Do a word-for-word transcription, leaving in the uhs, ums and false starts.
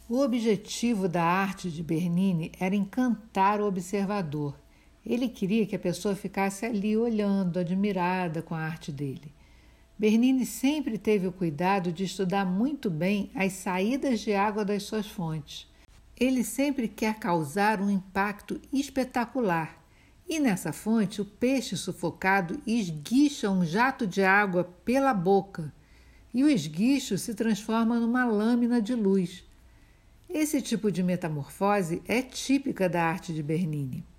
O objetivo da arte de Bernini era encantar o observador. Ele queria que a pessoa ficasse ali olhando, admirada com a arte dele. Bernini sempre teve o cuidado de estudar muito bem as saídas de água das suas fontes. Ele sempre quer causar um impacto espetacular. E nessa fonte, o peixe sufocado esguicha um jato de água pela boca e o esguicho se transforma numa lâmina de luz. Esse tipo de metamorfose é típica da arte de Bernini.